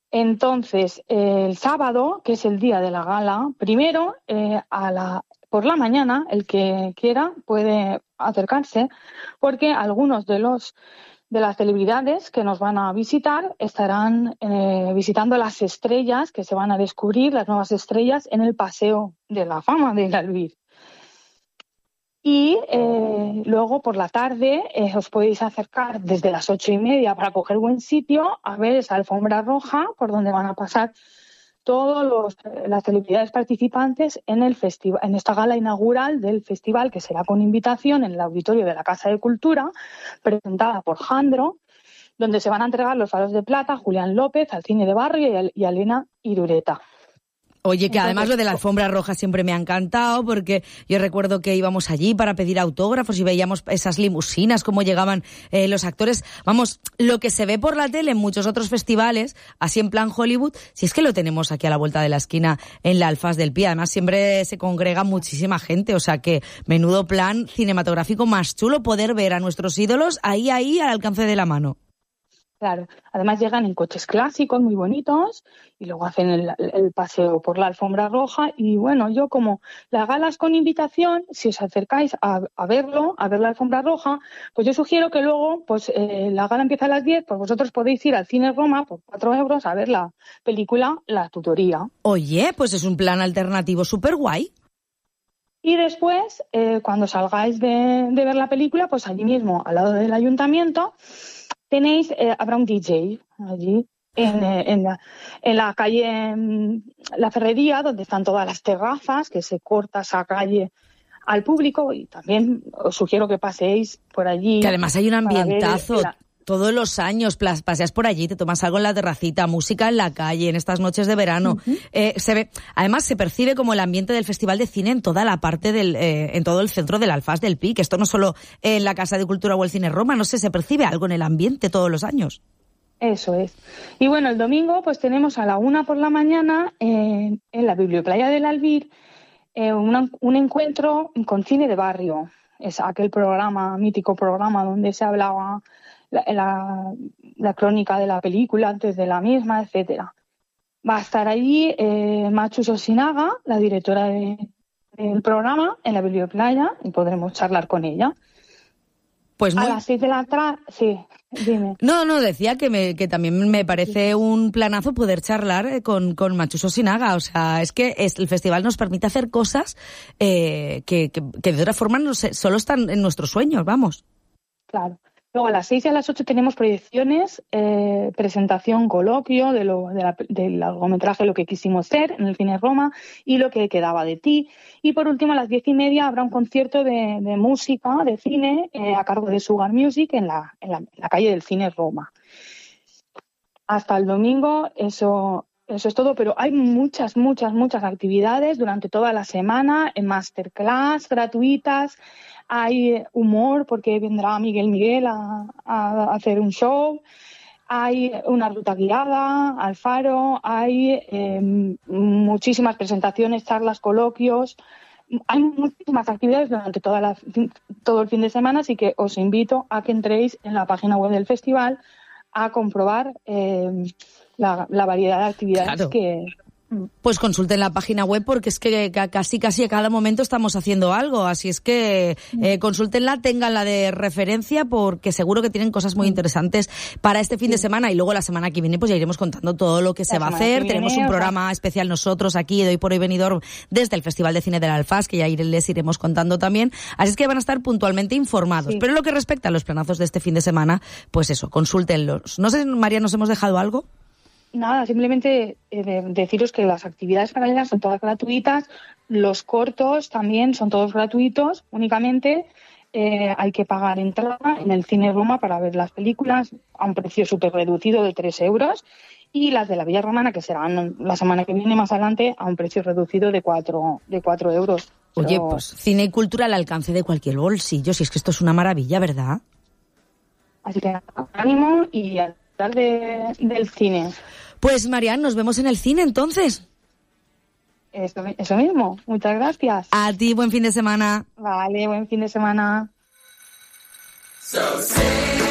Entonces, el sábado, que es el día de la gala, primero, por la mañana, el que quiera puede acercarse, porque algunos de las celebridades que nos van a visitar estarán visitando las estrellas que se van a descubrir, las nuevas estrellas, en el Paseo de la Fama del Albir. Y luego por la tarde os podéis acercar desde las 8:30 para coger buen sitio a ver esa alfombra roja por donde van a pasar todas las celebridades participantes en el festival, en esta gala inaugural del festival, que será con invitación en el auditorio de la Casa de Cultura, presentada por Jandro, donde se van a entregar los Faros de Plata a Julián López, al Cine de Barrio y a Elena Irureta. Oye, que además lo de la alfombra roja siempre me ha encantado, porque yo recuerdo que íbamos allí para pedir autógrafos y veíamos esas limusinas, cómo llegaban los actores. Vamos, lo que se ve por la tele en muchos otros festivales, así en plan Hollywood, si es que lo tenemos aquí a la vuelta de la esquina en la Alfaz del Pi. Además, siempre se congrega muchísima gente, o sea que menudo plan cinematográfico más chulo poder ver a nuestros ídolos ahí, al alcance de la mano. Claro, además llegan en coches clásicos muy bonitos y luego hacen el paseo por la alfombra roja. Y bueno, yo como las galas con invitación, si os acercáis a ver la alfombra roja, pues yo sugiero que luego, pues la gala empieza a las 10, pues vosotros podéis ir al Cine Roma por 4 euros a ver la película La Tutoría. Oye, pues es un plan alternativo súper guay. Y después, cuando salgáis de ver la película, pues allí mismo, al lado del ayuntamiento, habrá un DJ allí en la calle La Ferrería, donde están todas las terrazas, que se corta esa calle al público, y también os sugiero que paseéis por allí. Que además hay un ambientazo. Todos los años paseas por allí, te tomas algo en la terracita, música en la calle, en estas noches de verano. Uh-huh. Además se percibe como el ambiente del Festival de Cine en toda la parte en todo el centro del Alfaz del Pi, que esto no solo en la Casa de Cultura o el Cine Roma, no sé, se percibe algo en el ambiente todos los años. Eso es. Y bueno, el domingo pues tenemos a la 1 por la mañana en la Biblioplaya del Albir un encuentro con Cine de Barrio. Es aquel mítico programa donde se hablaba la crónica de la película antes de la misma, etcétera. Va a estar allí Machu Sosinaga, la directora del programa, en la Biblioplaya, y podremos charlar con ella. Pues a las 6 de la tarde, sí, dime. No, decía que también me parece un planazo poder charlar con Machu Sosinaga. O sea, es que el festival nos permite hacer cosas que de otra forma solo están en nuestros sueños, vamos. Claro. Luego a las 6 y a las 8 tenemos proyecciones, presentación, coloquio del largometraje Lo que quisimos ser en el Cine Roma y Lo que quedaba de ti. Y por último a las 10:30 habrá un concierto de música, de cine, a cargo de Sugar Music en la calle del Cine Roma. Hasta el domingo eso es todo, pero hay muchas actividades durante toda la semana, en masterclass gratuitas. Hay humor porque vendrá Miguel a hacer un show. Hay una ruta guiada al faro. Hay muchísimas presentaciones, charlas, coloquios. Hay muchísimas actividades durante todo el fin de semana, así que os invito a que entréis en la página web del festival a comprobar la variedad de actividades. Claro. Pues consulten la página web porque es que casi a cada momento estamos haciendo algo, así es que consúltenla, tenganla de referencia porque seguro que tienen cosas muy interesantes para este fin de semana y luego la semana que viene pues ya iremos contando todo lo que se va a hacer. Tenemos un programa especial nosotros aquí de Hoy por Hoy Benidorm desde el Festival de Cine del Alfaz que ya les iremos contando también, así es que van a estar puntualmente informados. Sí. Pero en lo que respecta a los planazos de este fin de semana, pues eso, consúltenlos. No sé, María, ¿nos hemos dejado algo? Nada, simplemente deciros que las actividades paralelas son todas gratuitas, los cortos también son todos gratuitos, únicamente hay que pagar entrada en el Cine Roma para ver las películas a un precio súper reducido de 3 euros y las de la Villa Romana, que serán la semana que viene más adelante, a un precio reducido de 4 euros. Oye, pues cine y cultura al alcance de cualquier bolsillo, si es que esto es una maravilla, ¿verdad? Así que ánimo y a hablar del cine. Pues Marian, nos vemos en el cine entonces. Eso mismo, muchas gracias. A ti, buen fin de semana. Vale, buen fin de semana. So